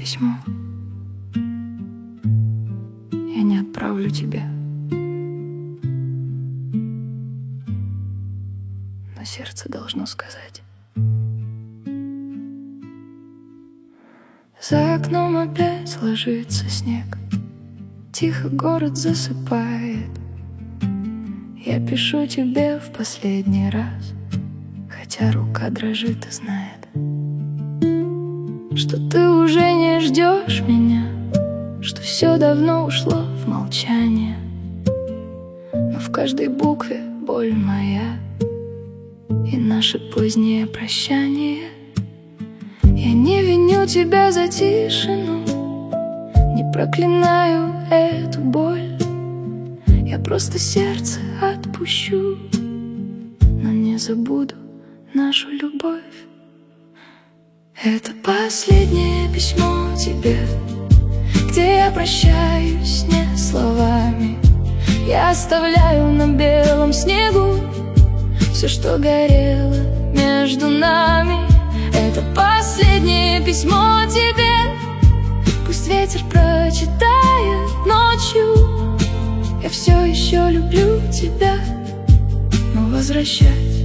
письмо я не отправлю тебе, но сердце должно сказать. За окном опять ложится снег, тихо город засыпает. Я пишу тебе в последний раз, хотя рука дрожит и знает, что ты уже не ждешь меня, что все давно ушло в молчание. Но в каждой букве боль моя и наше позднее прощание. Я не виню тебя за тишину, не проклинаю эту боль. Я просто сердце отпущу, но не забуду нашу любовь. Это последнее письмо тебе, где я прощаюсь не словами. Я оставляю на белом снегу все, что горело между нами. Это последнее письмо тебе, пусть ветер прочитает ночью. Я все еще люблю тебя, но возвращать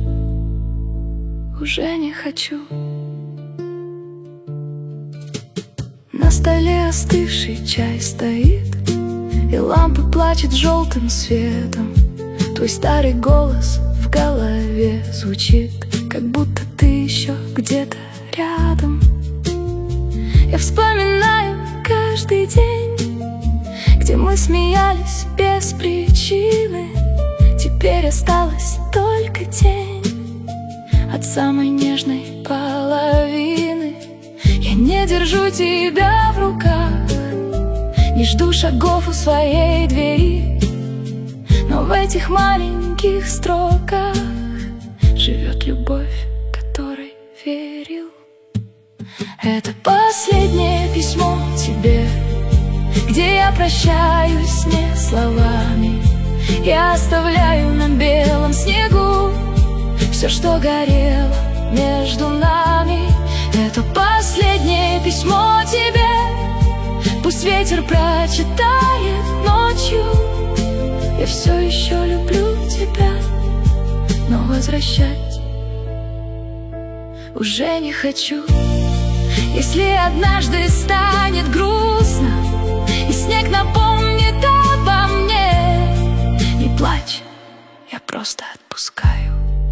уже не хочу. На столе остывший чай стоит, и лампа плачет желтым светом. Твой старый голос в голове звучит, как будто ты еще где-то рядом. Я вспоминаю каждый день, где мы смеялись без причины. Теперь осталась только тень от самой нежной половины. Я не держу тебя в руках, не жду шагов у своей двери, но в этих маленьких строках живет любовь, которой верил. Это последнее письмо тебе, где я прощаюсь не словами. Я оставляю на белом снегу все, что горело между нами. Это последнее письмо тебе, пусть ветер прочитает ночью. Я все еще люблю тебя, но возвращать уже не хочу. Если однажды станет грустно и снег напомнит обо мне, не плачь, я просто отпускаю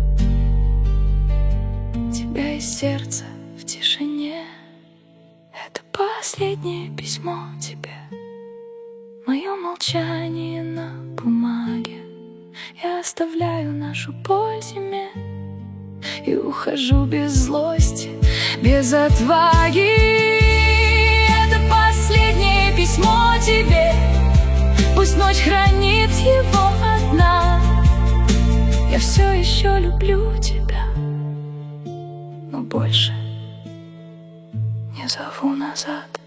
тебя из сердца в тишине. Это последнее письмо тебе, мое молчание на бумаге. Я оставляю нашу боль зиме и ухожу без злости, без отваги. Это последнее письмо тебе, пусть ночь хранит его одна. Я все еще люблю тебя, но больше не зову назад.